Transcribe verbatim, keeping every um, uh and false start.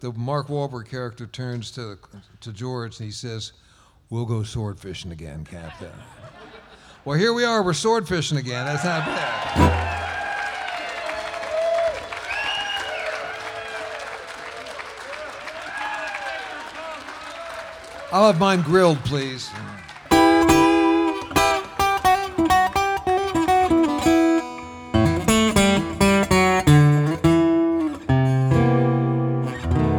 the Mark Wahlberg character turns to to George and he says, "We'll go sword fishing again, Captain." Well, here we are. We're sword fishing again. That's not bad. I'll have mine grilled, please.